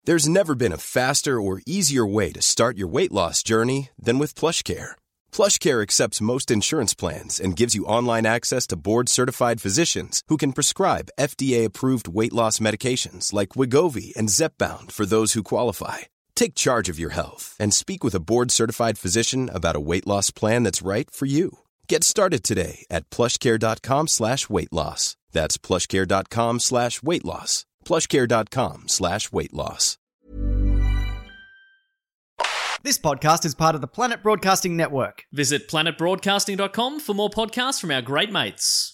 There's never been a faster or easier way to start your weight loss journey than with PlushCare. PlushCare accepts most insurance plans and gives you online access to board-certified physicians who can prescribe FDA-approved weight loss medications like Wegovy and Zepbound for those who qualify. Take charge of your health and speak with a board-certified physician about a weight loss plan that's right for you. Get started today at plushcare.com/weight loss. That's plushcare.com/weight loss. plushcare.com/weight loss. This podcast is part of the Planet Broadcasting Network. Visit planetbroadcasting.com for more podcasts from our great mates.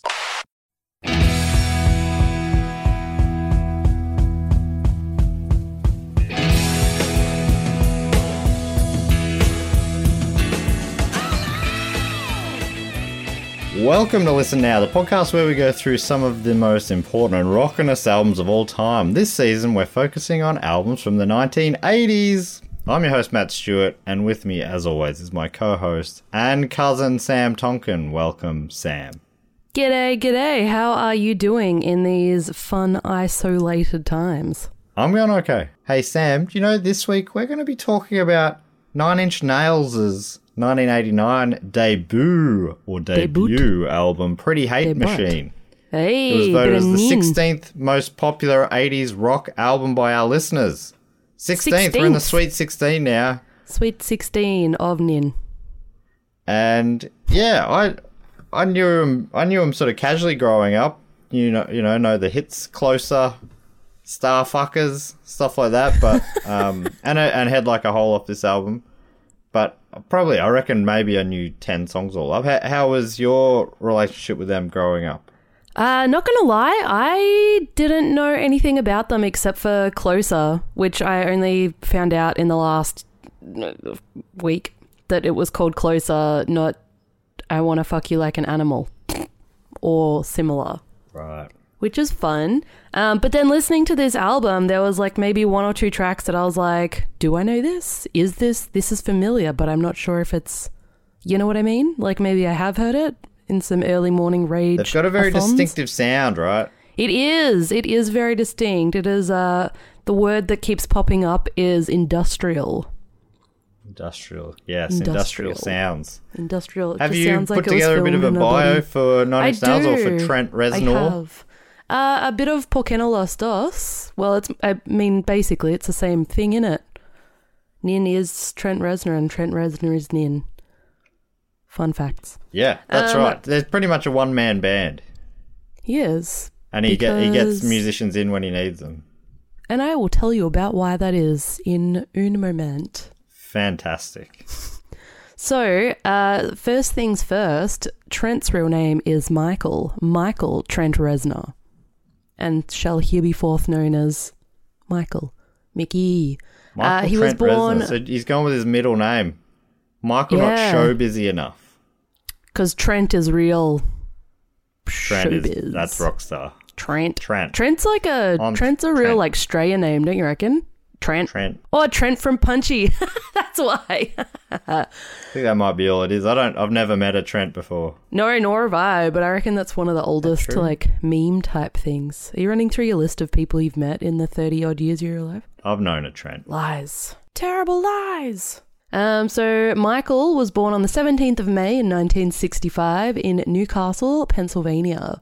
Welcome to Listen Now, the podcast where we go through some of the most important and rockinest albums of all time. This season, we're focusing on albums from the 1980s. I'm your host, Matt Stewart, and with me, as always, is my co-host and cousin, Sam Tonkin. Welcome, Sam. G'day. How are you doing in these fun, isolated times? I'm going okay. Hey, Sam, do you know this week we're going to be talking about Nine Inch Nails' 1989 debut album, Pretty Hate Machine. Hey, it was voted as the 16th most popular 80s rock album by our listeners. 16th. We're in the Sweet 16 now. Sweet 16 of Nin. And yeah, I knew him sort of casually growing up. You know the hits, Closer, Starfuckers, stuff like that. But and had like a whole off this album. But probably, I reckon maybe I knew 10 songs all up. How was your relationship with them growing up? Not gonna lie, I didn't know anything about them except for Closer, which I only found out in the last week that it was called Closer, not I Wanna Fuck You Like an Animal or similar. Right. Which is fun. But then listening to this album, there was like maybe one or two tracks that I was like, do I know this? This is familiar, but I'm not sure if it's, you know what I mean? Like maybe I have heard it in some early morning rage. It's got a very distinctive sound, right? It is very distinct. It is, the word that keeps popping up is industrial. Yes, industrial sounds. Industrial. Have you put together a bit of a bio for Nine Inch Nails or for Trent Reznor? I have. A bit of Por qué no los dos. Well, basically, it's the same thing, innit? Nin is Trent Reznor and Trent Reznor is Nin. Fun facts. Yeah, that's right. There's pretty much a one-man band. He is. And he gets musicians in when he needs them. And I will tell you about why that is in un moment. Fantastic. So, first things first, Trent's real name is Michael Trent Reznor, and shall hereforth known as Mickey. He was born... Reznor. So he's gone with his middle name. Michael, not show busy enough. Because Trent is real showbiz. That's Rockstar. Trent. Trent's like Trent's a real like Straya name, don't you reckon? Trent. Oh, Trent from Punchy. That's why. I think that might be all it is. I've never met a Trent before. No, nor have I, but I reckon that's one of the oldest like meme type things. Are you running through your list of people you've met in the 30 odd years you're alive? I've known a Trent. Lies. Terrible lies. So Michael was born on the 17th of May in 1965 in Newcastle, Pennsylvania.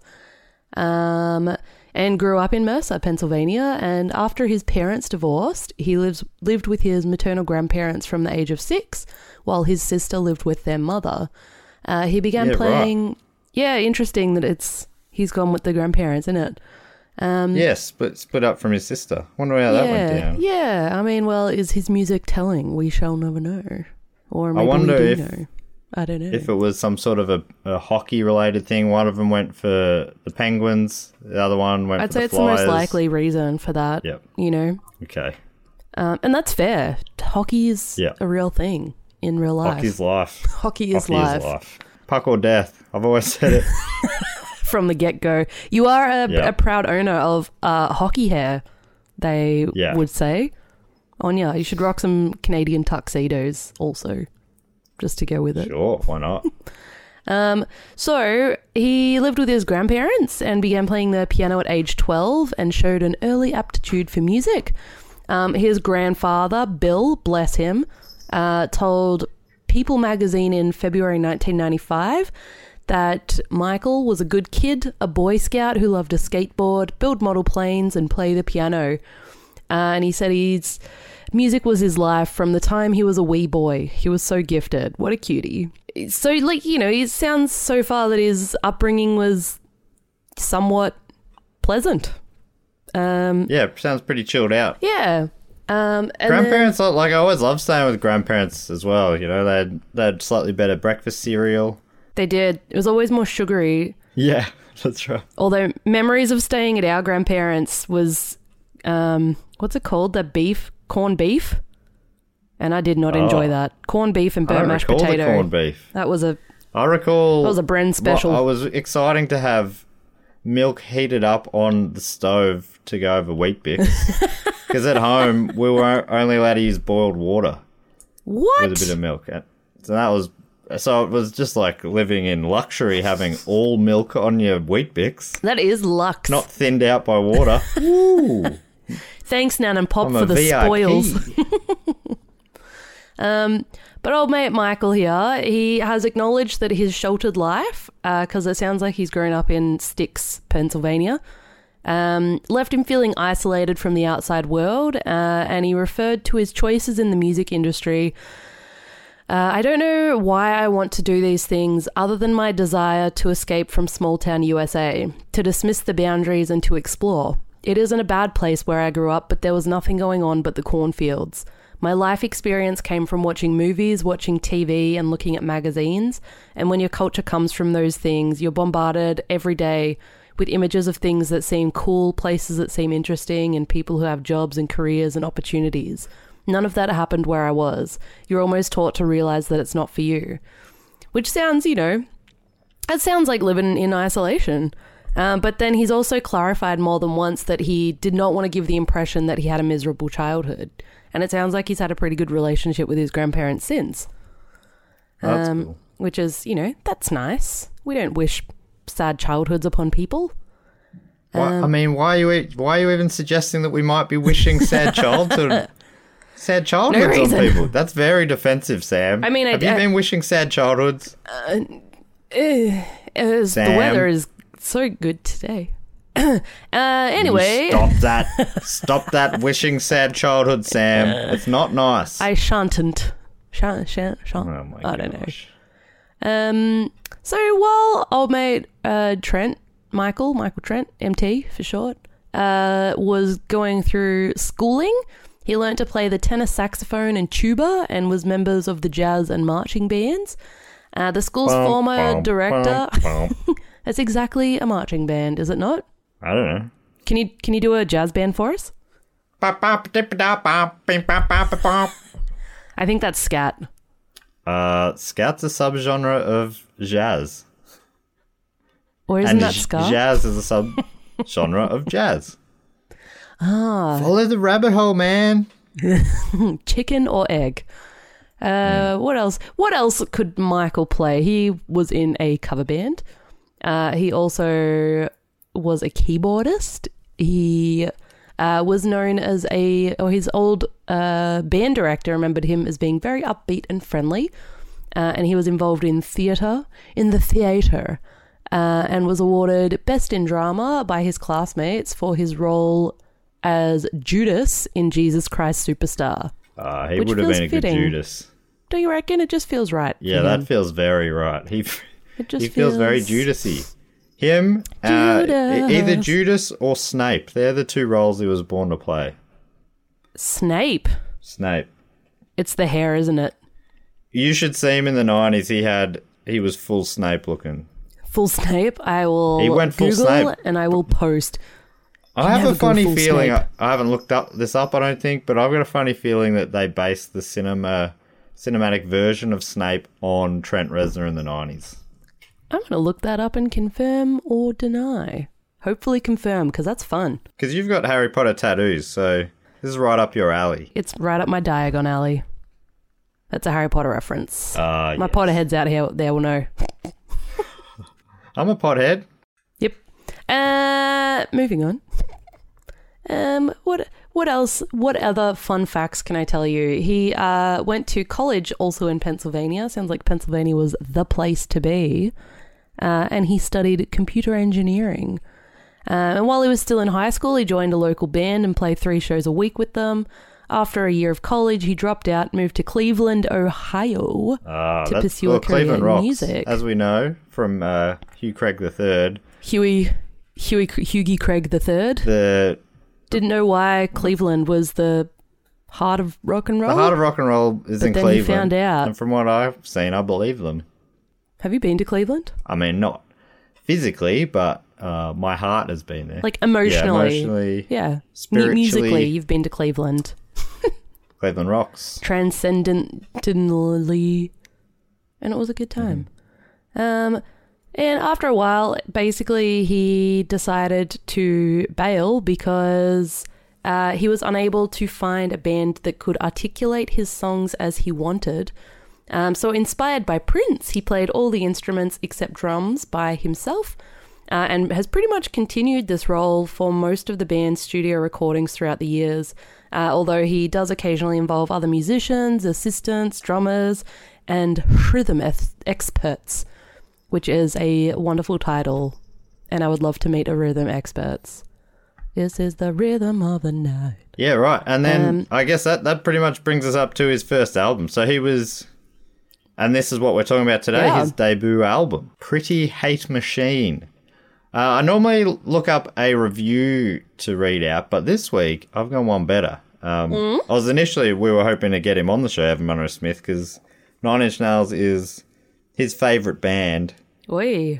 And grew up in Mercer, Pennsylvania, and after his parents divorced, he lived with his maternal grandparents from the age of 6, while his sister lived with their mother. He began playing... Right. Yeah, interesting that he's gone with the grandparents, isn't it? Yes, but split up from his sister. Wonder how that went down. Yeah, I mean, well, is his music telling? We shall never know. Or maybe we do know. I don't know. If it was some sort of a hockey-related thing, one of them went for the Penguins, the other one went for the Flyers. I'd say it's the most likely reason for that, you know? Okay. And that's fair. Hockey is a real thing in real life. Hockey's life. Hockey is life. Puck or death. I've always said it. From the get-go. You are a proud owner of hockey hair, they would say. Anya, you should rock some Canadian tuxedos also, just to go with it. Sure, why not? So he lived with his grandparents and began playing the piano at age 12 and showed an early aptitude for music. His grandfather, Bill, bless him, told People magazine in February 1995 that Michael was a good kid, a Boy Scout who loved to skateboard, build model planes, and play the piano. And he said music was his life from the time he was a wee boy. He was so gifted. What a cutie. So, it sounds so far that his upbringing was somewhat pleasant. Yeah, sounds pretty chilled out. Yeah. And grandparents, I always love staying with grandparents as well. They had slightly better breakfast cereal. They did. It was always more sugary. Yeah, that's right. Although memories of staying at our grandparents was, what's it called? Corned beef. And I did not enjoy that. Corned beef and burnt mashed potato. The corned beef. That was a Bren special. I was exciting to have milk heated up on the stove to go over Weet-Bix. Because at home, we were only allowed to use boiled water. What? With a bit of milk. So it was just like living in luxury, having all milk on your Weet-Bix. That is lux. Not thinned out by water. Ooh. Thanks, Nan and Pop, I'm for the VIP. spoils. But old mate Michael here, he has acknowledged that his sheltered life, because it sounds like he's grown up in Styx, Pennsylvania, left him feeling isolated from the outside world, and he referred to his choices in the music industry. I don't know why I want to do these things other than my desire to escape from small-town USA, to dismiss the boundaries and to explore. It isn't a bad place where I grew up, but there was nothing going on but the cornfields. My life experience came from watching movies, watching TV, and looking at magazines. And when your culture comes from those things, you're bombarded every day with images of things that seem cool, places that seem interesting, and people who have jobs and careers and opportunities. None of that happened where I was. You're almost taught to realize that it's not for you. Which sounds, that sounds like living in isolation. But then he's also clarified more than once that he did not want to give the impression that he had a miserable childhood. And it sounds like he's had a pretty good relationship with his grandparents since. That's cool. Which is, that's nice. We don't wish sad childhoods upon people. Why are you even suggesting that we might be wishing sad childhoods on people? That's very defensive, Sam. Have you been wishing sad childhoods? The weather is so good today. Anyway. Stop that wishing sad childhood, Sam. It's not nice. I shan't. Oh my I don't gosh. know. So while old mate Michael Trent, MT for short, was going through schooling, he learnt to play the tenor saxophone and tuba and was members of the jazz and marching bands. The school's former director... That's exactly a marching band, is it not? I don't know. Can you do a jazz band for us? I think that's scat. Scat's a subgenre of jazz. Or isn't that ska? Jazz is a subgenre of jazz. Follow the rabbit hole, man. Chicken or egg? What else? What else could Michael play? He was in a cover band. He also was a keyboardist. He was known as his old band director remembered him as being very upbeat and friendly. And he was involved in the theatre, and was awarded Best in Drama by his classmates for his role as Judas in Jesus Christ Superstar. He would have been a good Judas. Do you reckon? It just feels right. Yeah, that feels very right. He feels very Judasy. Him, either Judas or Snape. They're the two roles he was born to play. Snape. It's the hair, isn't it? You should see him in the 90s. He was full Snape looking. Full Snape? I will he went full Google Snape. And I will post. I have a funny feeling, I haven't looked this up, I don't think, but I've got a funny feeling that they based the cinematic version of Snape on Trent Reznor in the 90s. I'm going to look that up and confirm or deny. Hopefully confirm, because that's fun. Because you've got Harry Potter tattoos, so this is right up your alley. It's right up my Diagon alley. That's a Harry Potter reference. My yes. Potterheads out here there will know. I'm a pothead. Yep. Moving on. What else? What other fun facts can I tell you? He went to college also in Pennsylvania. Sounds like Pennsylvania was the place to be. And he studied computer engineering. And while he was still in high school, he joined a local band and played 3 shows a week with them. After a year of college, he dropped out, moved to Cleveland, Ohio to pursue a career in music. As we know from Hugh Craig III. Hughie Craig III. Didn't know why Cleveland was the heart of rock and roll. The heart of rock and roll is in Cleveland. But then he found out. And from what I've seen, I believe them. Have you been to Cleveland? I mean, not physically, but my heart has been there. Like emotionally. Yeah, emotionally. Yeah. Spiritually. Musically, you've been to Cleveland. Cleveland rocks. Transcendentally. And it was a good time. And after a while, basically, he decided to bail because he was unable to find a band that could articulate his songs as he wanted. So inspired by Prince, he played all the instruments except drums by himself and has pretty much continued this role for most of the band's studio recordings throughout the years, although he does occasionally involve other musicians, assistants, drummers, and rhythm experts, which is a wonderful title, and I would love to meet a rhythm experts. This is the rhythm of the night. Yeah, right. And then I guess that pretty much brings us up to his first album. So he was, and this is what we're talking about today, his debut album, Pretty Hate Machine. I normally look up a review to read out, but this week I've gone one better. We were hoping to get him on the show, Evan Monroe Smith, because Nine Inch Nails is his favourite band. Oi.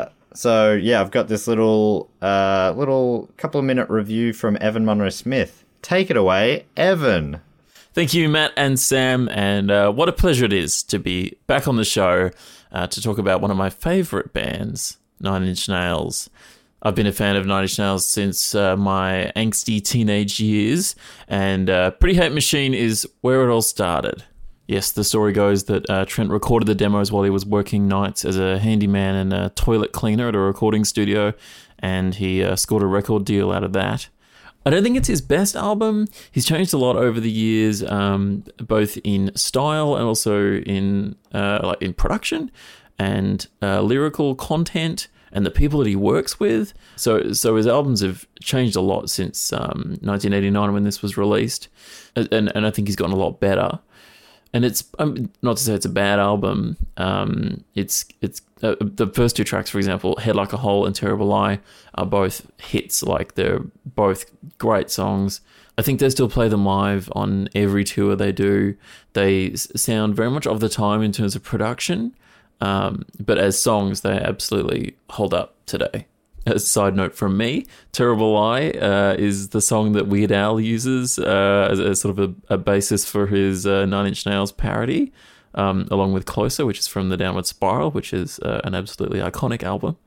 So, yeah, I've got this little couple of minute review from Evan Monroe Smith. Take it away, Evan. Thank you, Matt and Sam, and what a pleasure it is to be back on the show to talk about one of my favourite bands, Nine Inch Nails. I've been a fan of Nine Inch Nails since my angsty teenage years, and Pretty Hate Machine is where it all started. Yes, the story goes that Trent recorded the demos while he was working nights as a handyman and a toilet cleaner at a recording studio, and he scored a record deal out of that. I don't think it's his best album. He's changed a lot over the years, both in style and also in production and lyrical content and the people that he works with. So his albums have changed a lot since 1989 when this was released, and I think he's gotten a lot better. And it's not to say it's a bad album. It's the first 2 tracks, for example, Head Like a Hole and Terrible Lie, are both hits. Like, they're both great songs. I think they still play them live on every tour they do. They sound very much of the time in terms of production, but as songs, they absolutely hold up today. A side note from me, Terrible Lie is the song that Weird Al uses as sort of a basis for his Nine Inch Nails parody, along with Closer, which is from The Downward Spiral, which is an absolutely iconic album.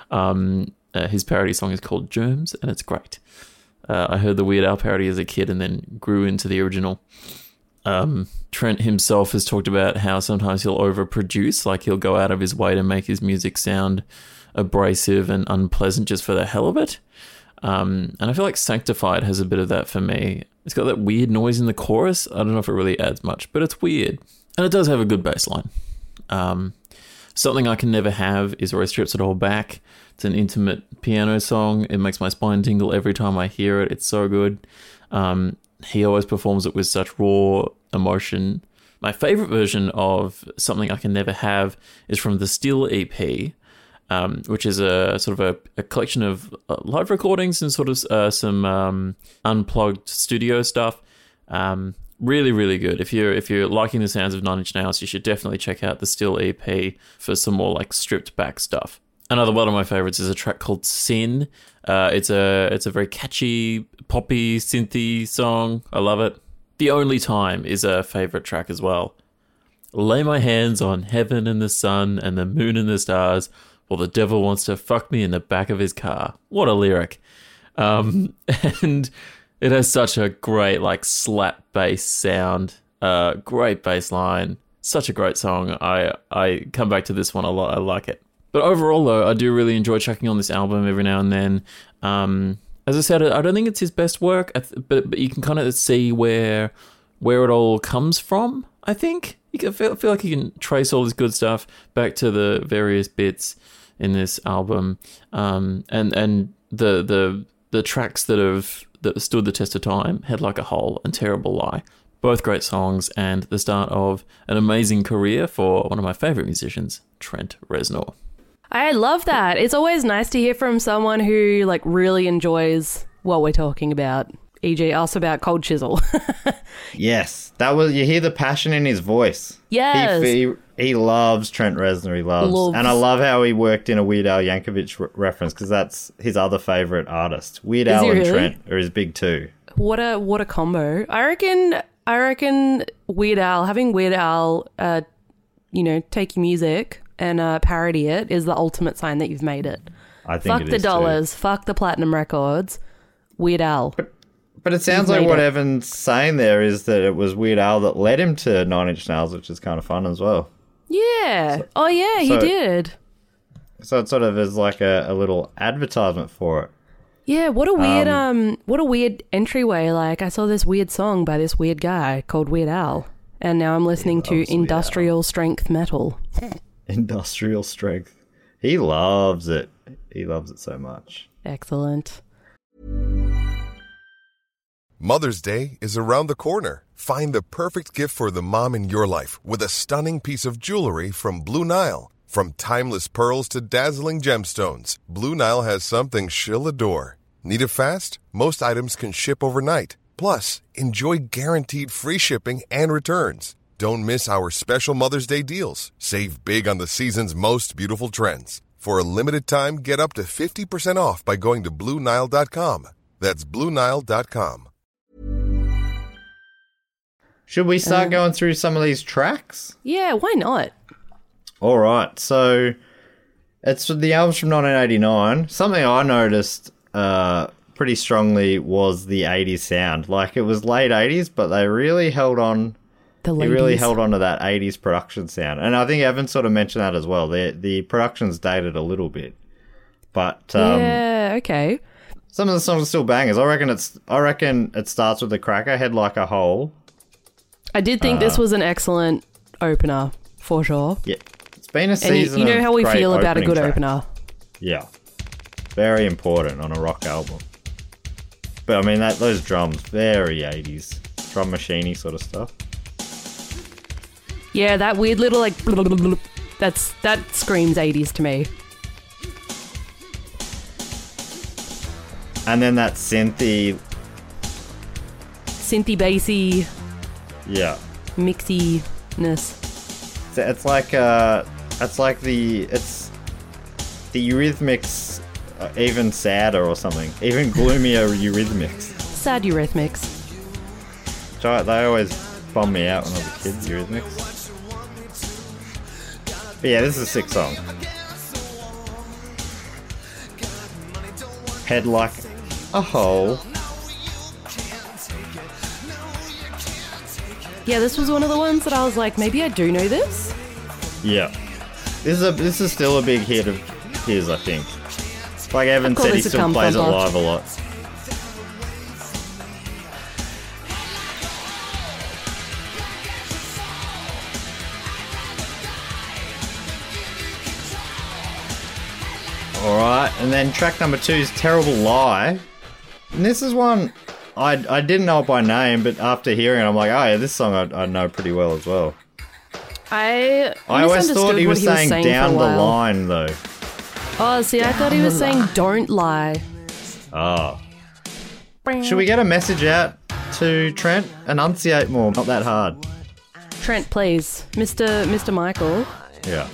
His parody song is called Germs, and it's great. I heard the Weird Al parody as a kid and then grew into the original. Trent himself has talked about how sometimes he'll overproduce, like he'll go out of his way to make his music sound abrasive and unpleasant just for the hell of it. And I feel like Sanctified has a bit of that for me. It's got that weird noise in the chorus. I don't know if it really adds much, but it's weird. And it does have a good bass line. Something I Can Never Have is where he strips it all back. It's an intimate piano song. It makes my spine tingle every time I hear it. It's so good. He always performs it with such raw emotion. My favourite version of Something I Can Never Have is from the Still EP, which is a sort of a collection of live recordings and sort of some unplugged studio stuff. Really, really good. If you're liking the sounds of Nine Inch Nails, you should definitely check out the Still EP for some more like stripped back stuff. Another one of my favorites is a track called Sin. It's a very catchy, poppy, synthy song. I love it. The Only Time is a favorite track as well. Lay my hands on heaven and the sun and the moon and the stars, while the devil wants to fuck me in the back of his car. What a lyric. And it has such a great like slap bass sound. Great bass line. Such a great song. I come back to this one a lot. I like it. But overall, though, I do really enjoy checking on this album every now and then. As I said, I don't think it's his best work, but you can kind of see where it all comes from, I think. You can feel like you can trace all this good stuff back to the various bits in this album, and the tracks that stood the test of time, Head Like a Hole and Terrible Lie, both great songs, and the start of an amazing career for one of my favourite musicians, Trent Reznor. I love that. It's always nice to hear from someone who like really enjoys what we're talking about. E.g. us about Cold Chisel. Yes, you hear the passion in his voice. Yes. He loves Trent Reznor. He loves. And I love how he worked in a Weird Al Yankovic reference, because that's his other favourite artist. Weird Al and Trent are his big two. What a combo. I reckon Weird Al, having Weird Al, take your music and parody it is the ultimate sign that you've made it. I think fuck it the is dollars, too. Fuck the platinum records, Weird Al. But it sounds like what Evan's saying there is that it was Weird Al that led him to Nine Inch Nails, which is kind of fun as well. Yeah. He did. So it sort of is like a little advertisement for it. Yeah, what a weird entryway. Like, I saw this weird song by this weird guy called Weird Al, and now I'm listening to industrial strength metal. Industrial strength. He loves it. He loves it so much. Excellent. Mother's Day is around the corner. Find the perfect gift for the mom in your life with a stunning piece of jewelry from Blue Nile. From timeless pearls to dazzling gemstones, Blue Nile has something she'll adore. Need it fast? Most items can ship overnight. Plus, enjoy guaranteed free shipping and returns. Don't miss our special Mother's Day deals. Save big on the season's most beautiful trends. For a limited time, get up to 50% off by going to BlueNile.com. That's BlueNile.com. Should we start going through some of these tracks? Yeah, why not? All right, so it's the album's from 1989. Something I noticed pretty strongly was the 80s sound. Like, it was late 80s, but they really held on. They really held on to that 80s production sound. And I think Evan sort of mentioned that as well. The production's dated a little bit. But yeah, okay. Some of the songs are still bangers. I reckon it starts with the cracker, Head Like a Hole. I did think this was an excellent opener, for sure. Yeah. It's been a season. And you know how we feel about a good opener. Yeah. Very important on a rock album. But I mean, those drums, very 80s. Drum machine-y sort of stuff. Yeah, that weird little like that screams 80s to me. And then that synthy bassy. Yeah. Mixiness. It's like the Eurythmics, even sadder or something, even gloomier Eurythmics. Sad Eurythmics. They always bummed me out when I was a kid, Eurythmics. But yeah, this is a sick song. Head Like a Hole. Yeah, this was one of the ones that I was like, maybe I do know this. Yeah, this is still a big hit of his, I think. Like Evan said, he still plays it live a lot. Alright, and then track number 2 is Terrible Lie. And this is one I didn't know it by name, but after hearing it, I'm like, oh yeah, this song I know pretty well as well. I always thought he was saying down the line, though. Oh, see, I thought he was saying don't lie. Oh. Should we get a message out to Trent? Enunciate more, not that hard. Trent, please. Mr. Michael. Yeah.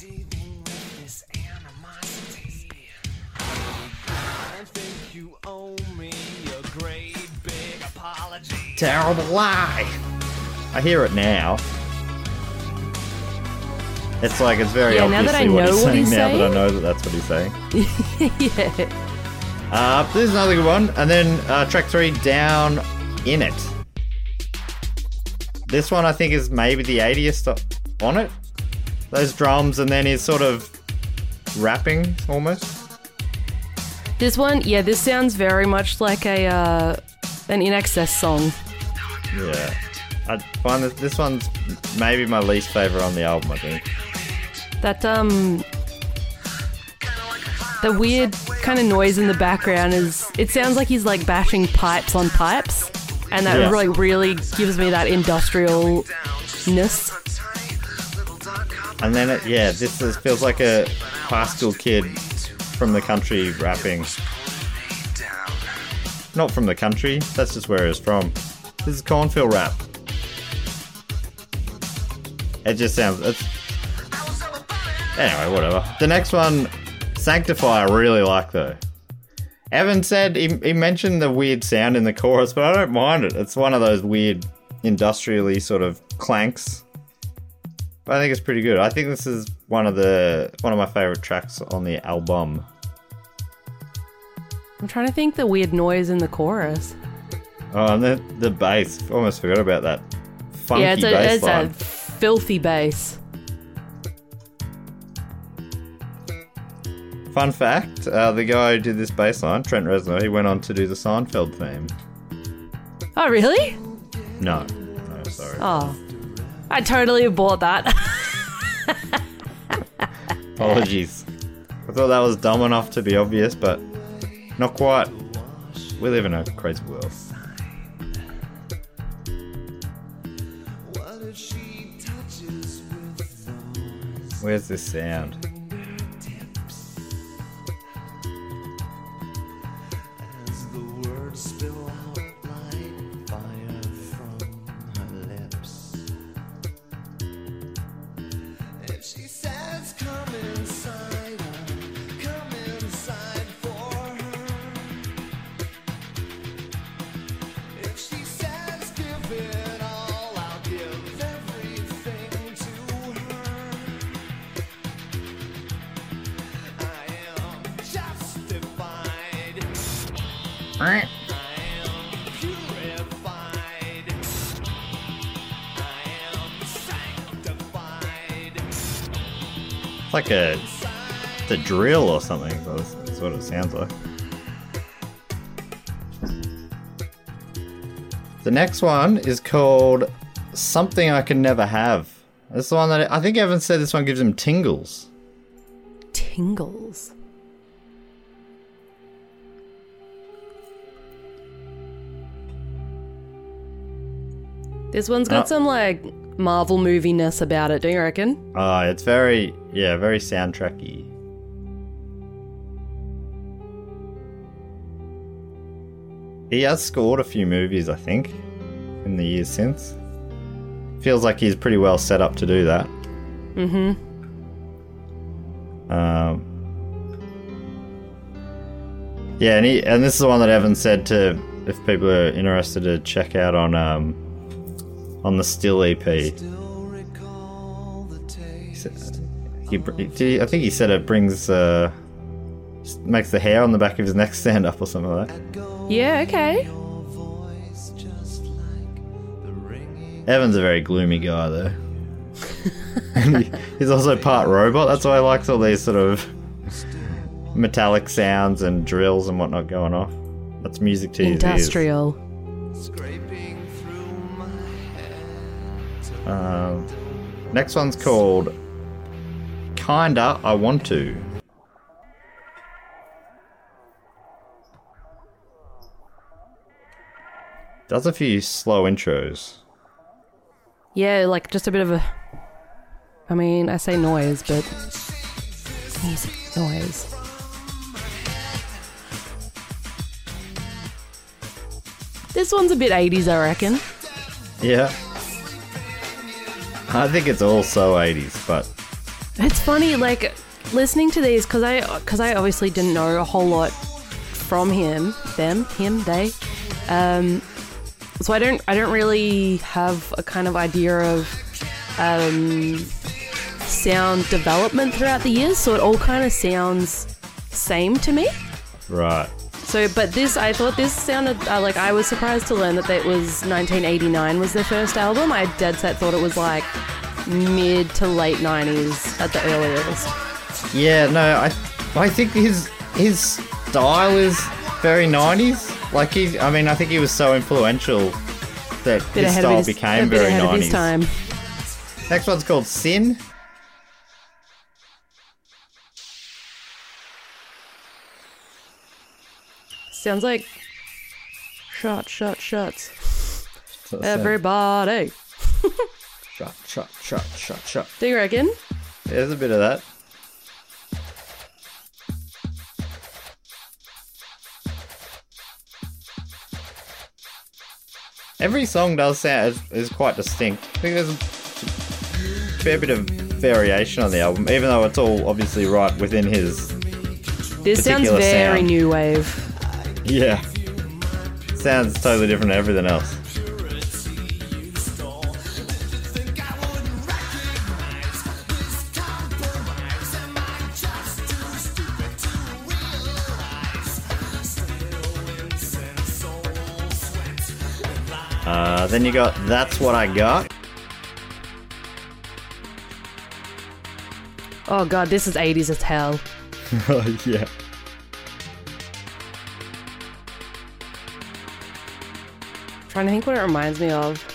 Terrible lie. I hear it now. It's like it's very obviously what he's saying now that I know that that's what he's saying. Yeah. This is another good one. And then track 3, Down In It. This one I think is maybe the 80th on it. Those drums and then he's sort of rapping almost. This one, this sounds very much like an INXS song. Yeah. I find that this one's maybe my least favourite on the album, I think. That, the weird kind of noise in the background it sounds like he's like bashing pipes on pipes. And that really gives me that industrialness. And then, this feels like a high school kid from the country rapping. Not from the country, that's just where it's from. This is cornfield rap. It just sounds... Anyway, whatever. The next one, Sanctify, I really like though. Evan said he mentioned the weird sound in the chorus, but I don't mind it. It's one of those weird industrially sort of clanks. But I think it's pretty good. I think this is one of my favourite tracks on the album. I'm trying to think the weird noise in the chorus. Oh, and the bass. Almost forgot about that. Funky bass line. It's a filthy bass. Fun fact, the guy who did this bass line, Trent Reznor, he went on to do the Seinfeld theme. Oh, really? No, sorry. Oh, I totally bought that. Apologies. I thought that was dumb enough to be obvious, but not quite. We live in a crazy world. Where's this sound? It's like the drill or something. That's what it sounds like. The next one is called Something I Can Never Have. This is the one that I think Evan said this one gives him tingles. Tingles? This one's got some, like, Marvel movie-ness about it, don't you reckon? It's very soundtracky. He has scored a few movies, I think, in the years since. Feels like he's pretty well set up to do that. Mm-hmm. Yeah, and this is the one that Evan said to, if people are interested, to check out on the Still EP. I think he said it brings makes the hair on the back of his neck stand up or something like that. Yeah, okay. Evan's a very gloomy guy though. And he's also part robot, that's why he likes all these sort of metallic sounds and drills and whatnot going off. That's music to his ears. Industrial. Next one's called Kinda I Want To. Does a few slow intros. Yeah, like just a bit of a... I mean, I say noise, but... music noise. This one's a bit 80s, I reckon. Yeah. I think it's all so 80s, but... It's funny, like, listening to these, because I obviously didn't know a whole lot from him, they. So I don't really have a kind of idea of sound development throughout the years, so it all kind of sounds same to me. Right. So, but I thought this sounded, like, I was surprised to learn that it was 1989 was their first album. I dead set thought it was like mid to late 90s at the earliest. Yeah, no, I think his style is very 90s. Like I think he was so influential that Bit his ahead of style his- became a bit very ahead 90s. of his time. Next one's called Sin. Sounds like shots. Everybody. Shot. Do you reckon? There's a bit of that. Every song does sound is quite distinct. I think there's a fair bit of variation on the album, even though it's all obviously right within his. This sounds Particular very sound. new wave. Yeah. Sounds totally different to everything else. Then you got That's What I Got. Oh god, this is 80s as hell. Oh, yeah. Trying to think what it reminds me of.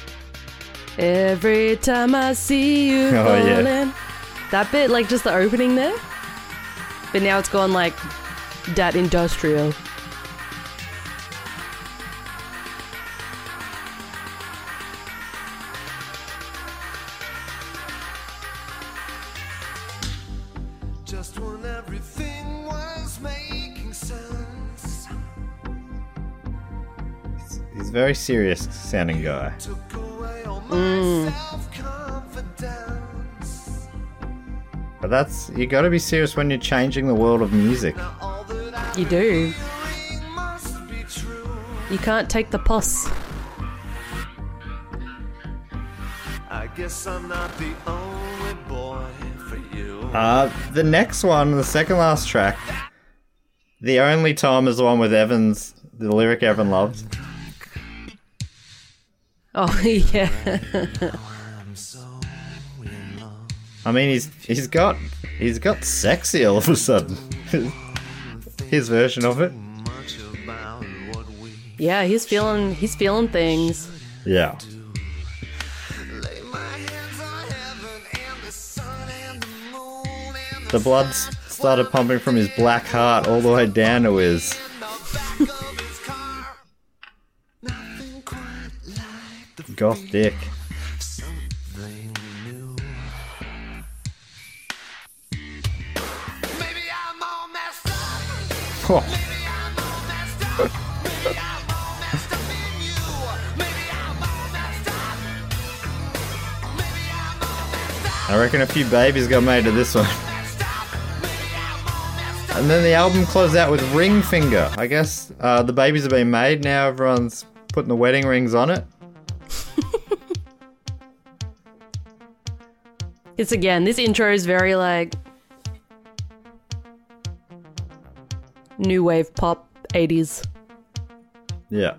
Every time I see you Oh, falling. yeah. That bit, like just the opening there. But now it's gone like that industrial. Just when everything was making sense, He's a very serious sounding guy. took away all my self-confidence. But you gotta be serious when you're changing the world of music. All that I You do. think must be true. You can't take the puss. I guess I'm not the only boy for you. The next one, the second last track, The Only Time is the one with Evans, the lyric Evan loves. Oh yeah. I mean, he's got sexy all of a sudden. His version of it. Much about what we Yeah, he's feeling things. Yeah. lay my hands on heaven and the sun and the moon and The blood started pumping from his black heart all the way down to his. the back of his car. Nothing quite like the Goth dick. something new. Maybe I'm all messed up. Oh, Maybe I'm all messed up. Maybe I'm all messed up in you. Maybe I'm all messed up. Maybe I'm all messed up. I reckon a few babies got made to this one. Messed up. Maybe I'm all messed up. And then the album closed out with Ring Finger. I guess the babies have been made, now everyone's putting the wedding rings on it. It's again, this intro is very like new wave pop 80s. Yeah.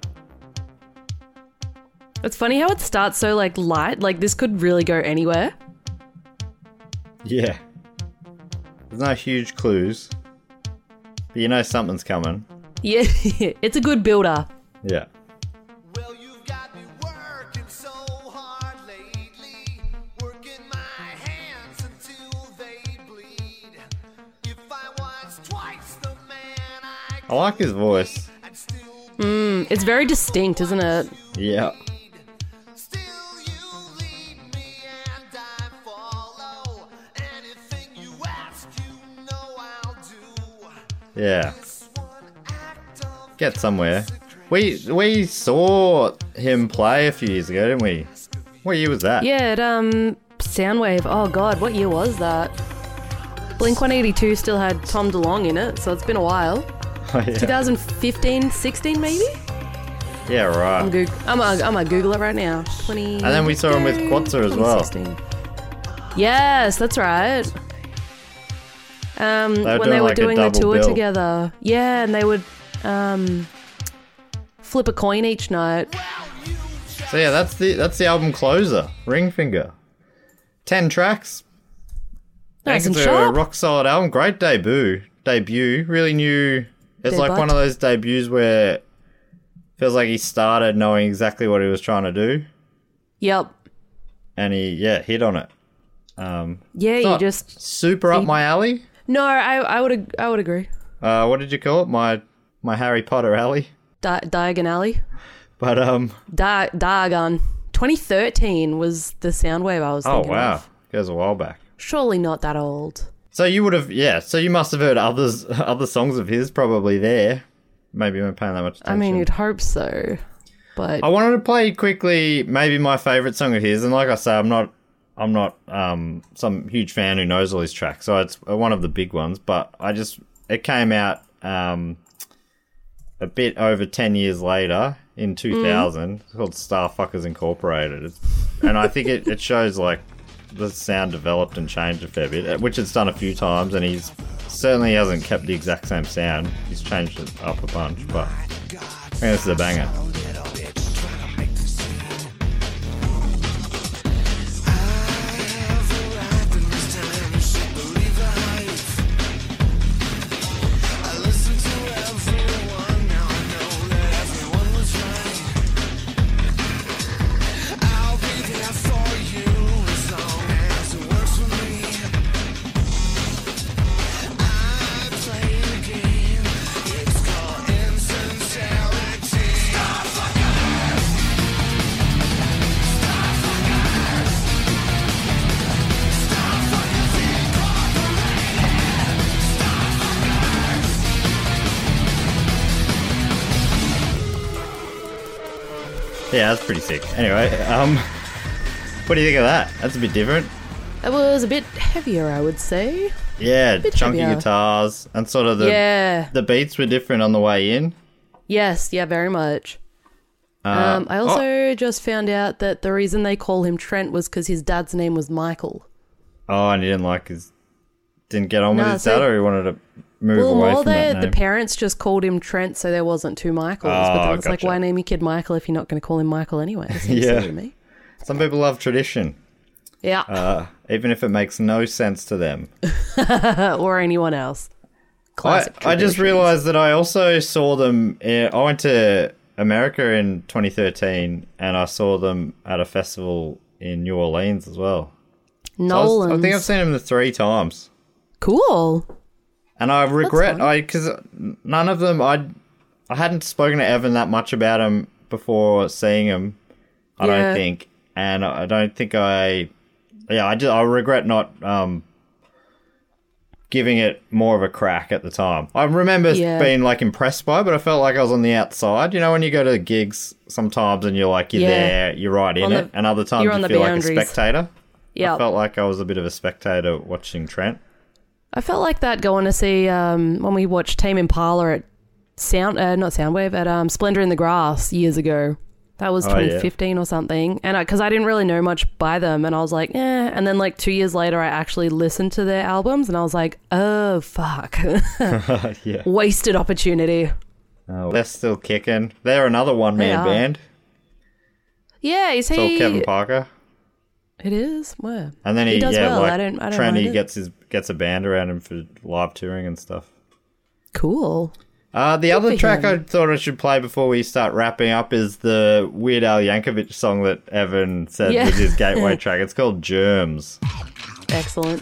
It's funny how it starts so like light, like this could really go anywhere. Yeah. There's no huge clues. But you know something's coming. Yeah, it's a good builder. Yeah. Well, you've got me working so hard lately, working my hands until they bleed. If I was twice the man I like his voice. I'd still It's very distinct, isn't it? Yeah. Still you lead me and I follow. Anything you ask, you know I'll do. Yeah. This one act of Get somewhere. We saw him play a few years ago, didn't we? What year was that? Yeah, Soundwave. Oh god, what year was that? Blink 182 still had Tom DeLonge in it, so it's been a while. Oh, yeah. 2015, 16 maybe? Yeah, right. I'm gonna Google it right now. 20. And then we saw him with Quatza as well. 2016. Yes, that's right. When doing they were like a doing the double tour bill. together. Yeah, and they would flip a coin each night. So yeah, that's the album closer, Ring Finger. 10 tracks. Nice and It's a sharp. rock solid album. Great debut. Really new It's like one of those debuts where it feels like he started knowing exactly what he was trying to do. Yep. And he, hit on it. Yeah, you just super up my alley. No, I would agree. What did you call it? My Harry Potter alley. Diagon Alley. But Diagon. 2013 was the Soundwave I was thinking of. Goes a while back. Surely not that old. So you would have, so you must have heard other songs of his probably there. Maybe you weren't paying that much attention. I mean, you'd hope so. But I wanted to play quickly maybe my favourite song of his, and like I say, I'm not some huge fan who knows all his tracks, so it's one of the big ones, but it came out a bit over 10 years later in 2000. It's called Starfuckers Incorporated. And I think it shows like the sound developed and changed a fair bit, which it's done a few times, and he's certainly hasn't kept the exact same sound. He's changed it up a bunch, but I think this is a banger. Yeah, that's pretty sick. Anyway, what do you think of that? That's a bit different. It was a bit heavier, I would say. Yeah, chunky heavier. guitars and sort of the beats were different on the way in. Yes, yeah, very much. I also just found out that the reason they call him Trent was because his dad's name was Michael. Oh, and he didn't get on with his dad, or he wanted to move away from that name? The parents just called him Trent, so there wasn't two Michaels. But then it's like, why name your kid Michael if you're not going to call him Michael anyway? It seems silly to me. Some people love tradition. Yeah. Even if it makes no sense to them. Or anyone else. Classic I just realised that I also saw them. I went to America in 2013, and I saw them at a festival in New Orleans as well. Nolan. I think I've seen them 3 times. Cool. And I regret, because none of them, I hadn't spoken to Evan that much about him before seeing him, I don't think. And I don't think I regret not giving it more of a crack at the time. I remember being like impressed by it, but I felt like I was on the outside. You know, when you go to gigs sometimes and you're like, you're there, you're right in it, and other times you feel like a spectator. Yeah. I felt like I was a bit of a spectator watching Trent. I felt like that going to see when we watched Tame Impala at Splendor in the Grass years ago. That was 2015 or something. And because I didn't really know much by them, and I was like, And then like 2 years later, I actually listened to their albums, and I was like, oh fuck, wasted opportunity. Oh, they're still kicking. They're another one-man band. Yeah, is he? It's all Kevin Parker. It is. Where? And then he does well. like I don't Trendy gets a band around him for live touring and stuff. Cool. The other track I thought I should play before we start wrapping up is the Weird Al Yankovic song that Evan said was his gateway track. It's called Germs. Excellent.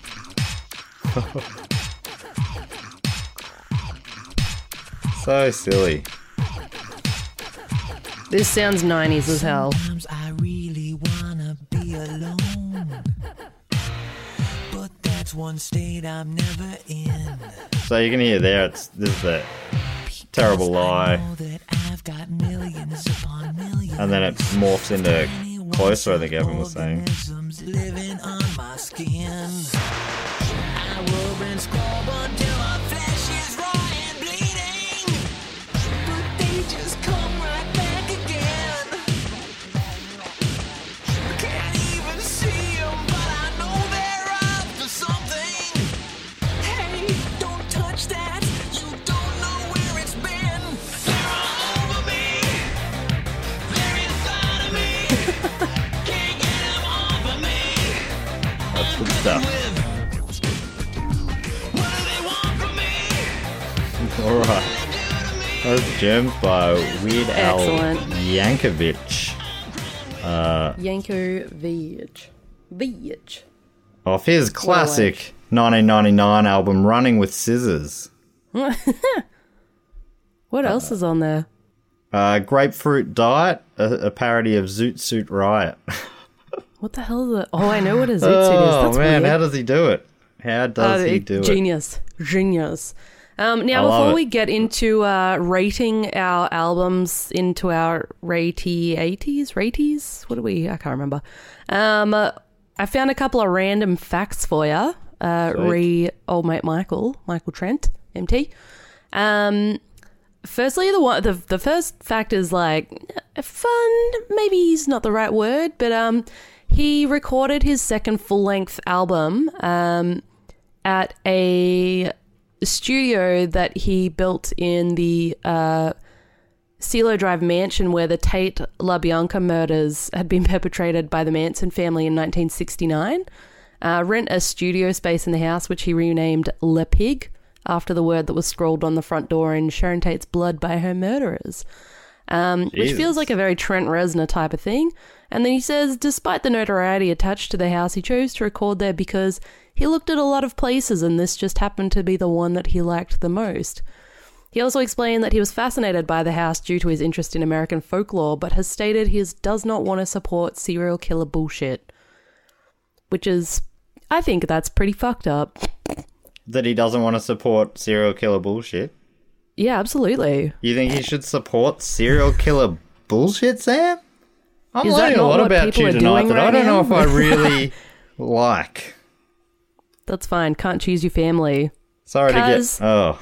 So silly. This sounds 90s as hell. Sometimes I really wanna be alone, but that's one state I'm never in. So you can hear there, this is the Terrible Lie, and then it morphs into Closer, I think Evan was saying. Living on my skin. I rub and scrub until my flesh is raw and bleeding, but they just come right back again. Can't even see them, but I know they're up to something. Hey, don't touch that, you don't know where it's been. They're all over me, they're inside of me. Can't get them off of me. That's good stuff. What do they want from me? All right. Those Germs by Weird Al Excellent. Yankovic. Yankovic. Off his classic 1999 album Running with Scissors. What else is on there? Grapefruit Diet, a parody of Zoot Suit Riot. What the hell is it? Oh, I know what a Zoot Suit is. That's man, weird. how does he do it? How does he do it? Genius. Now, love before it. we get into rating our albums into our raties? What are we? I can't remember. I found a couple of random facts for you. Old mate Michael Trent, MT. Firstly, the first fact is like fun. Maybe is not the right word, but he recorded his second full-length album at a studio that he built in the CeeLo Drive mansion where the Tate LaBianca murders had been perpetrated by the Manson family in 1969. Rent a studio space in the house, which he renamed Le Pig, after the word that was scrawled on the front door in Sharon Tate's blood by her murderers, which feels like a very Trent Reznor type of thing. And then he says, despite the notoriety attached to the house, he chose to record there because he looked at a lot of places and this just happened to be the one that he liked the most. He also explained that he was fascinated by the house due to his interest in American folklore, but has stated he does not want to support serial killer bullshit. Which is, I think that's pretty fucked up. That he doesn't want to support serial killer bullshit? Yeah, absolutely. You think he should support serial killer bullshit, Sam? I'm Is that learning a not lot what about people you are tonight doing that I right don't know now? if I really like. That's fine. Can't choose your family. Sorry to Cuz- get... Oh,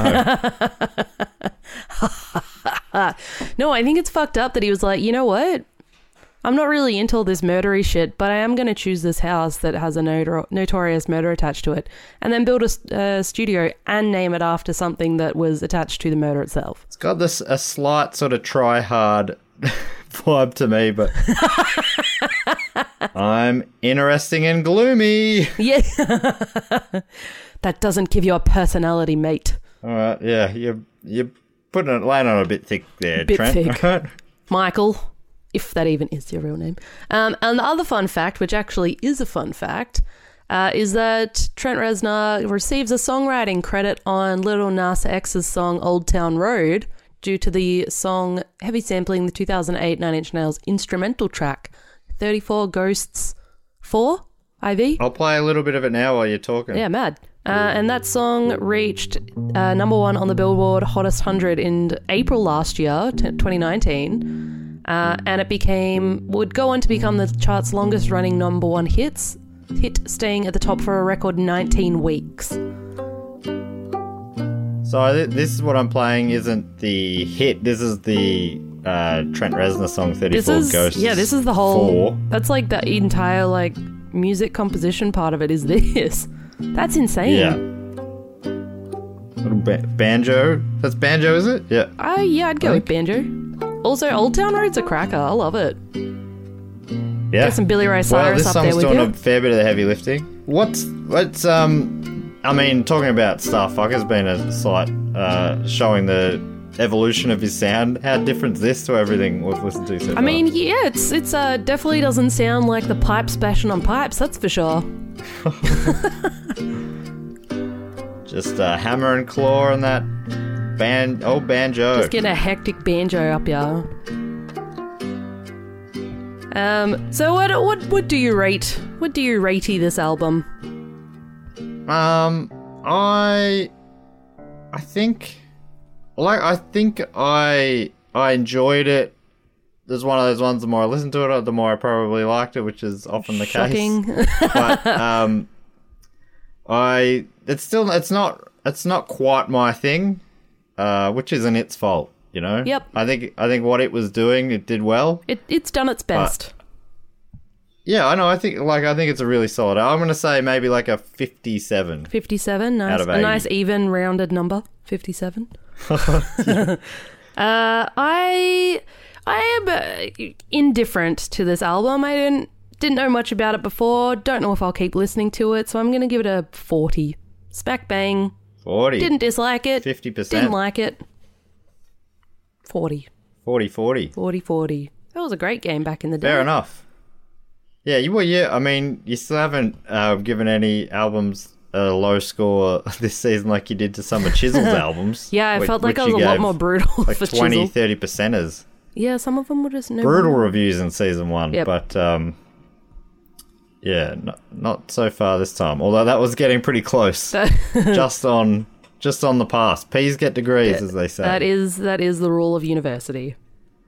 no. No, I think it's fucked up that he was like, you know what? I'm not really into all this murdery shit, but I am going to choose this house that has a notorious murder attached to it, and then build a studio and name it after something that was attached to the murder itself. It's got this a slight sort of try-hard vibe to me, but... I'm interesting and gloomy. Yeah. That doesn't give you a personality, mate. All right, yeah, you're putting it, laying on a bit thick there, Bit Trent. thick. All right. Michael, if that even is your real name. And the other fun fact, which actually is a fun fact, is that Trent Reznor receives a songwriting credit on Lil Nas X's song Old Town Road due to the song heavy sampling the 2008 Nine Inch Nails instrumental track 34 Ghosts 4 IV. I'll play a little bit of it now while you're talking. Yeah, mad. And that song reached number one on the Billboard Hottest 100 in April last year, 2019. And it would go on to become the chart's longest running number one hit, staying at the top for a record 19 weeks. So this is what I'm playing isn't the hit. This is the Trent Reznor song 34 Ghosts. Yeah, this is the whole... 4. That's like the entire like music composition part of it is this. That's insane. Yeah. Little banjo. That's banjo, is it? Yeah. Yeah, I'd go with banjo. Also, Old Town Road's a cracker. I love it. Yeah. Get some Billy Ray Well, Cyrus this up there song's with doing you. a fair bit of the heavy lifting. What's I mean, talking about Starfuck has been a slight showing the evolution of his sound. How different is this to everything we've listened to so far? I mean, yeah, it's definitely doesn't sound like the pipes bashing on pipes, that's for sure. just hammer and claw on that old banjo. Just getting a hectic banjo up ya. So what do you rate? What do you ratey this album? I think I enjoyed it. There's one of those ones, the more I listen to it, the more I probably liked it, which is often the Shocking. case. But it's not quite my thing, which isn't its fault, you know? Yep. I think what it was doing, it did well. It's done its best. Yeah, I know. I think it's a really solid. I'm going to say maybe like a 57. 57, nice. Out of A 80. nice even rounded number, 57. I am indifferent to this album. I didn't know much about it before. Don't know if I'll keep listening to it, so I'm going to give it a 40. Smack bang, 40. Didn't dislike it. 50%. Didn't like it. 40. 40-40. 40-40. That was a great game back in the day. Fair enough. Yeah, I mean, you still haven't given any albums a low score this season like you did to some of Chisel's albums. Yeah, I felt like which I was you a lot gave, more brutal like for 20, Chisel. 30%ers. Yeah, some of them were just no Brutal reviews in season 1, Yep. but yeah, not so far this time. Although that was getting pretty close. just on the pass. P's get degrees, as they say. That is the rule of university.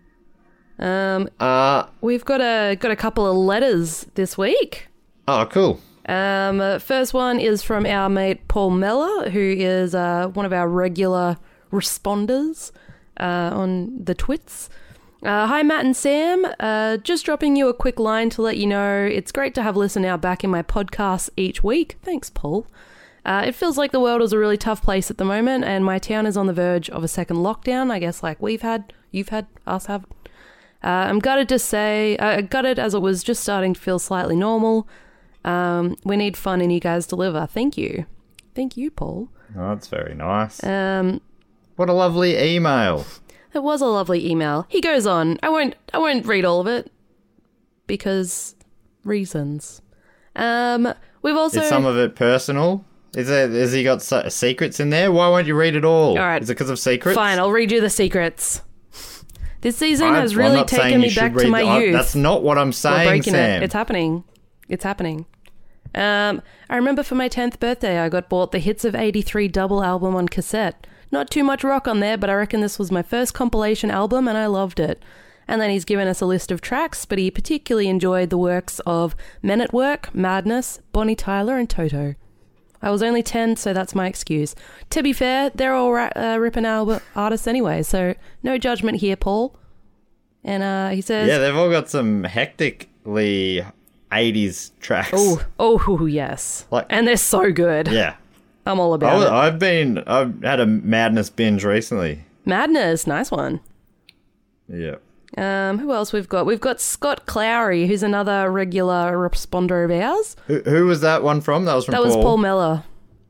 We've got a couple of letters this week. Oh, cool. First one is from our mate Paul Meller, who is one of our regular responders on the twits. Hi, Matt and Sam. Just dropping you a quick line to let you know it's great to have Listen Now back in my podcast each week. Thanks, Paul. It feels like the world is a really tough place at the moment, and my town is on the verge of a second lockdown, I guess like we've had, you've had, us have. I'm gutted to say, gutted as it was just starting to feel slightly normal. We need fun and you guys deliver. Thank you. Thank you, Paul. Oh, that's very nice. What a lovely email. It was a lovely email. He goes on. I won't read all of it because reasons. We've also Is some of it personal? Has he got secrets in there? Why won't you read it all? All right. Is it because of secrets? Fine, I'll read you the secrents. This season has I'm really not saying taken you me should back to read my youth. That's not what I'm We're saying, breaking Sam. it. It's happening. It's happening. I remember for my 10th birthday, I got bought the Hits of 83 double album on cassette. Not too much rock on there, but I reckon this was my first compilation album and I loved it. And then he's given us a list of tracks, but he particularly enjoyed the works of Men at Work, Madness, Bonnie Tyler, and Toto. I was only 10, so that's my excuse. To be fair, they're all ripping artists anyway, so no judgment here, Paul. And he says... Yeah, they've all got some hectically 80s tracks. Oh, yes. Like- and they're so good. Yeah. I'm all about it. I've had a Madness binge recently. Madness, nice one. Yeah. Who else we've got? We've got Scott Clowry, who's another regular responder of ours. Who was that one from? That was from That Paul. was Paul Meller.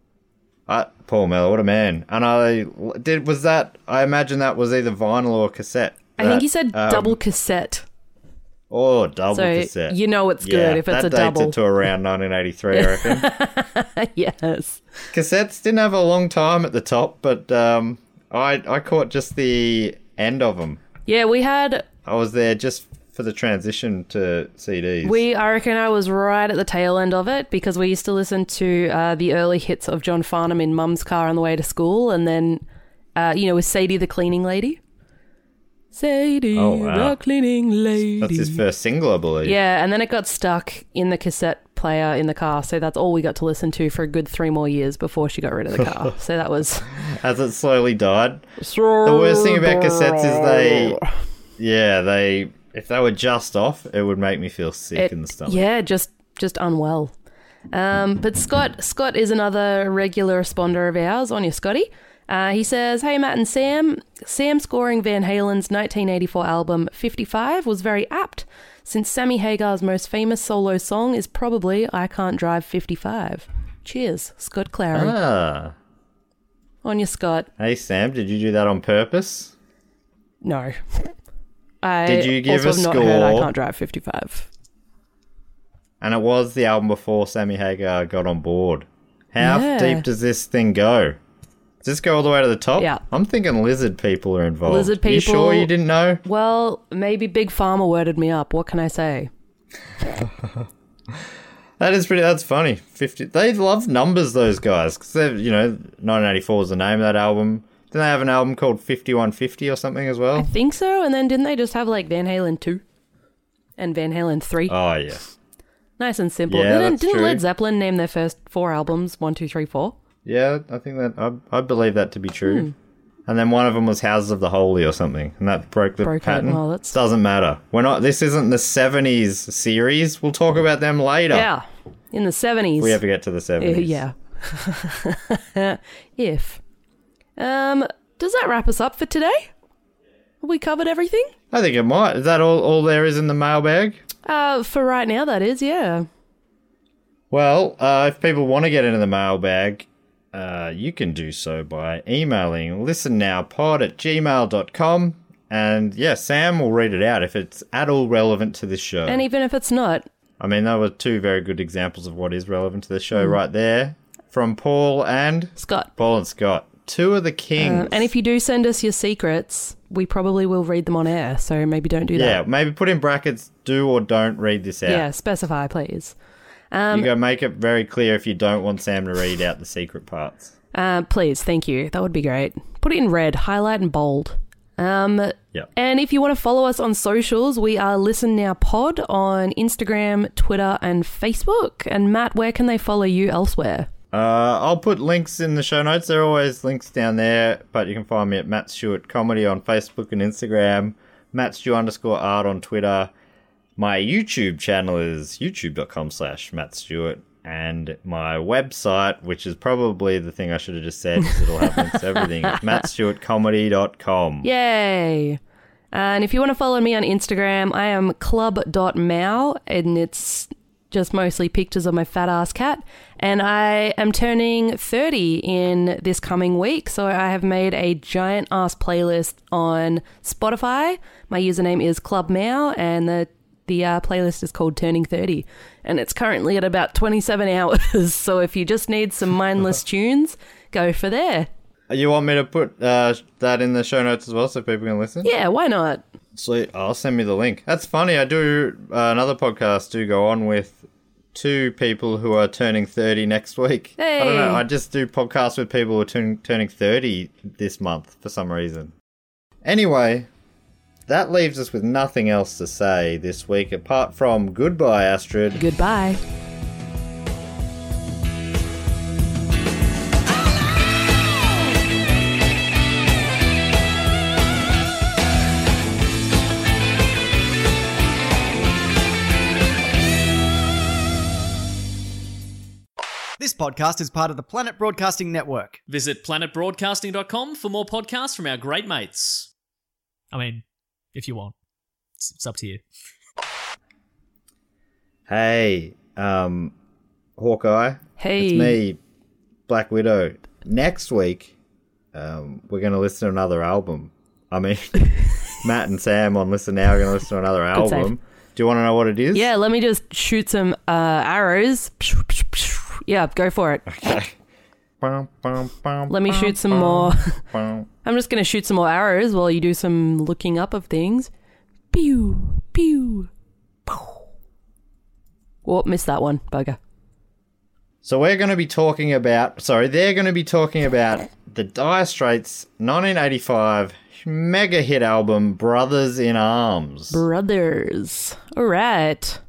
Paul Meller, what a man. And I imagine that was either vinyl or cassette. I think he said double cassette. Oh, double So cassette. you know it's good if it's a that double. dates it to around 1983, I reckon. Yes. Cassettes didn't have a long time at the top, but I caught just the end of them. Yeah, we had... I was there just for the transition to CDs. I reckon I was right at the tail end of it because we used to listen to the early hits of John Farnham in Mum's car on the way to school, and then, with Sadie the cleaning lady. Sadie the cleaning lady. That's his first single, I believe. Yeah, and then it got stuck in the cassette player in the car, so that's all we got to listen to for a good 3 more years before she got rid of the car. So that was... As it slowly died. The worst thing about cassettes is if they were just off, it would make me feel sick in the stomach. Yeah, just unwell. But Scott is another regular responder of ours. On you, Scotty. He says, "Hey, Matt and Sam. Sam scoring Van Halen's 1984 album 55 was very apt, since Sammy Hagar's most famous solo song is probably I Can't Drive 55. Cheers, Scott Clowry." Ah. On you, Scott. Hey, Sam, did you do that on purpose? No. I Did you give also a have not heard I score? Can't Drive 55. And it was the album before Sammy Hagar got on board. How Yeah. deep does this thing go? Does this go all the way to the top? Yeah. I'm thinking Lizard People are involved. Lizard You People- sure you didn't know? Well, maybe Big Pharma worded me up. What can I say? That's funny. 50. They love numbers, those guys. Because 1984 was the name of that album. Didn't they have an album called 5150 or something as I well? think so. And then didn't they just have like Van Halen 2 and Van Halen 3? Oh, yeah. Nice and simple. Yeah, didn't that's true. Led Zeppelin name their first 4 albums 1, 2, 3, 4? Yeah, I think that I believe that to be true. And then one of them was Houses of the Holy or something, and that broke the Broke it. pattern. Well, that's- Doesn't matter. We're not. This isn't the 70s series. We'll talk about them later. Yeah, in the 70s. We ever get to the 70s. Yeah. If. Does that wrap us up for today? Have we covered everything? I think it might. Is that all there is in the mailbag? For right now, that is, yeah. Well, if people want to get into the mailbag, you can do so by emailing listennowpod@gmail.com. And yeah, Sam will read it out if it's at all relevant to this show. And even if it's not. I mean, that were two very good examples of what is relevant to the show right there. From Paul and... Scott. Paul and Scott. Two of the kings. And if you do send us your secrets, we probably will read them on air, so maybe don't do that. Yeah, maybe put in brackets, do or don't read this out. Yeah, specify, please. You go make it very clear if you don't want Sam to read out the secret parts. Please, thank you. That would be great. Put it in red, highlight and bold. Yep. And if you want to follow us on socials, we are Listen Now Pod on Instagram, Twitter, and Facebook. And Matt, where can they follow you elsewhere? I'll put links in the show notes. There are always links down there, but you can find me at Matt Stewart Comedy on Facebook and Instagram, MattStew_art on Twitter. My YouTube channel is youtube.com/Matt Stewart. And my website, which is probably the thing I should have just said because it'll have links to everything, is mattstewartcomedy.com. Yay! And if you want to follow me on Instagram, I am club.mao, and it's just mostly pictures of my fat ass cat. And I am turning 30 in this coming week, so I have made a giant ass playlist on Spotify. My username is clubmao, and the playlist is called Turning 30, and it's currently at about 27 hours. So if you just need some mindless tunes, go for there. You want me to put that in the show notes as well so people can listen? Yeah, why not? Sweet. I'll send me the link. That's funny. I do another podcast do go on with two people who are turning 30 next week. Hey. I don't know. I just do podcasts with people who are turning 30 this month for some reason. Anyway, that leaves us with nothing else to say this week apart from goodbye, Astrid. Goodbye. This podcast is part of the Planet Broadcasting Network. Visit planetbroadcasting.com for more podcasts from our great mates. I mean, if you want. It's up to you. Hey, Hawkeye. Hey. It's me, Black Widow. Next week, we're going to listen to another album. I mean, Matt and Sam on Listen Now are going to listen to another Good album. save. Do you want to know what it is? Yeah, let me just shoot some arrows. Yeah, go for it. Okay. Let me shoot some more. I'm just going to shoot some more arrows while you do some looking up of things. Pew, pew. Oh, missed that one. Bugger. So they're going to be talking about the Dire Straits 1985 mega hit album, Brothers in Arms. Brothers. All right.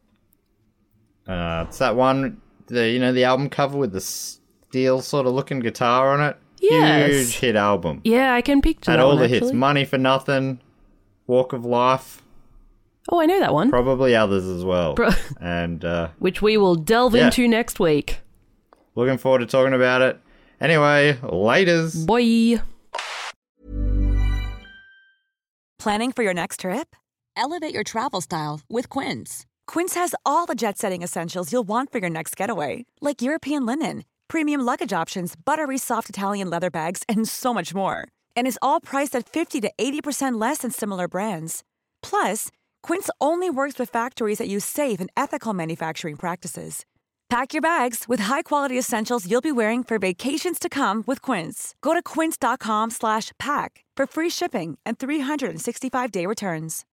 It's that one, the album cover with the steel sort of looking guitar on it. Yes. Huge hit album. Yeah, I can picture Had that all one, the hits. actually. Money for Nothing, Walk of Life, Oh, I know that one. probably others as well. Bro- And Which we will delve Yeah. into next week. looking forward to talking about it. Anyway, laters. Boy. Planning for your next trip? Elevate your travel style with Quince. Quince has all the jet-setting essentials you'll want for your next getaway, like European linen, premium luggage options, buttery soft Italian leather bags, and so much more. And is all priced at 50 to 80% less than similar brands. Plus, Quince only works with factories that use safe and ethical manufacturing practices. Pack your bags with high-quality essentials you'll be wearing for vacations to come with Quince. Go to quince.com/pack for free shipping and 365-day returns.